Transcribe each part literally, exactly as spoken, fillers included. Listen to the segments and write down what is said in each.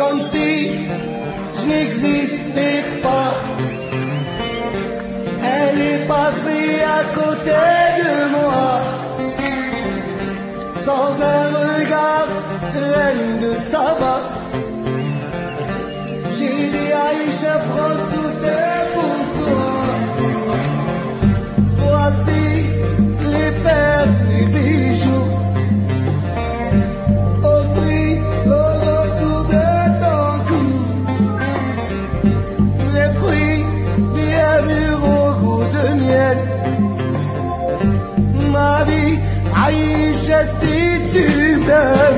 comme si je n'existais pas. Elle est passée à côté de moi, sans un regard, reine de Saba. J'ai dit Aïcha, prends tout est pour toi. Voici les perles, les bijoux, aussi le retour de ton cou. Les fruits bien mûrs au goût de miel. Ma vie, Aïcha, si tu m'aimes,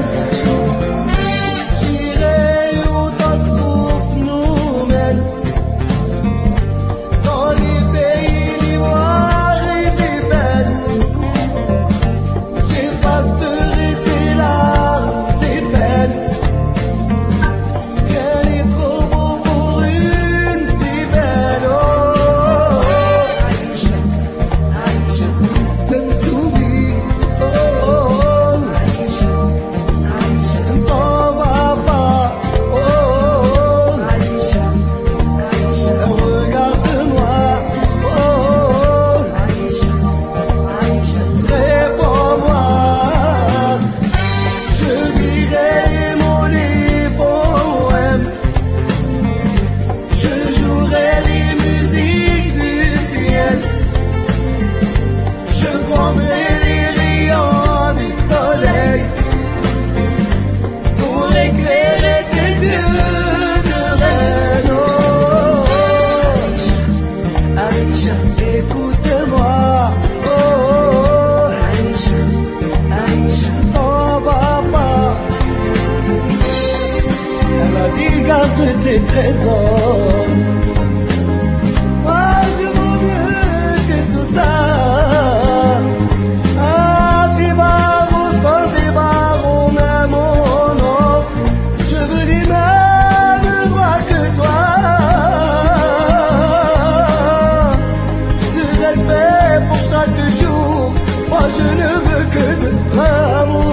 garde tes trésors. Moi je vaux mieux que tout ça. Ah, des barreaux, sans des barreaux, même mon nom. Je veux les mêmes droits que toi. De respect pour chaque jour. Moi je ne veux que de l'amour.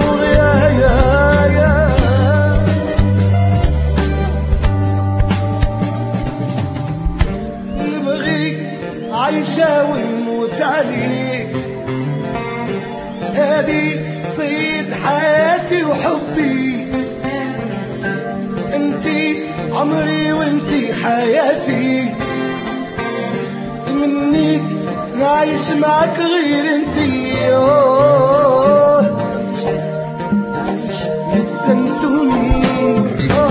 عايشة ويموت عليك، هذه صيد حياتي وحبي. انتي عمري وانتي حياتي، تمنيت نعيش معك غير انتي. Listen to me.